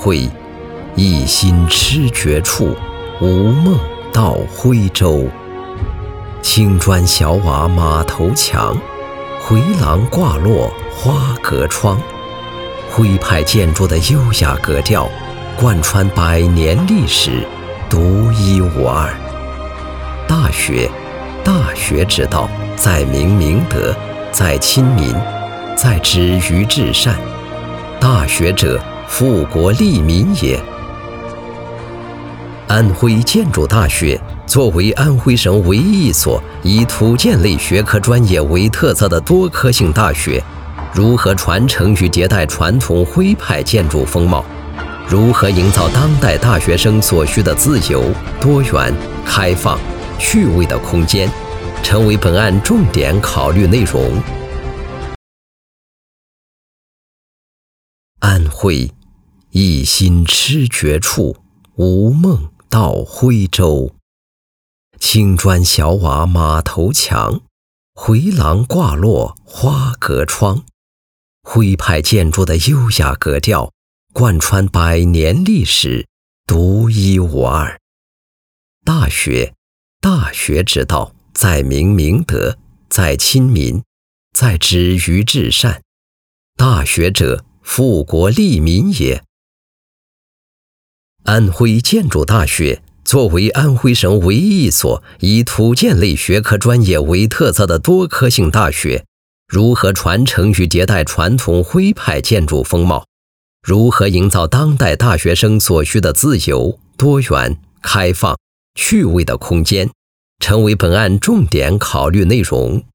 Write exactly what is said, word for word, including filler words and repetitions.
徽，一心痴绝处，无梦到徽州。青砖小瓦马头墙，回廊挂落花格窗。徽派建筑的优雅格调，贯穿百年历史，独一无二。大学，大学之道，在明明德，在亲民，在止于至善。大学者，富国利民也。安徽建筑大学作为安徽省唯一一所以土建类学科专业为特色的多科性大学，如何传承与迭代传统徽派建筑风貌？如何营造当代大学生所需的自由、多元、开放、趣味的空间，成为本案重点考虑内容。安徽，一心痴绝处，无梦到徽州。青砖小瓦马头墙，回廊挂落花格窗。徽派建筑的优雅格调，贯穿百年历史，独一无二。大学，大学之道，在明明德，在亲民，在止于至善。大学者，富国利民也。安徽建筑大学作为安徽省唯一一所以土建类学科专业为特色的多科性大学，如何传承与迭代传统徽派建筑风貌？如何营造当代大学生所需的自由、多元、开放、趣味的空间，成为本案重点考虑内容。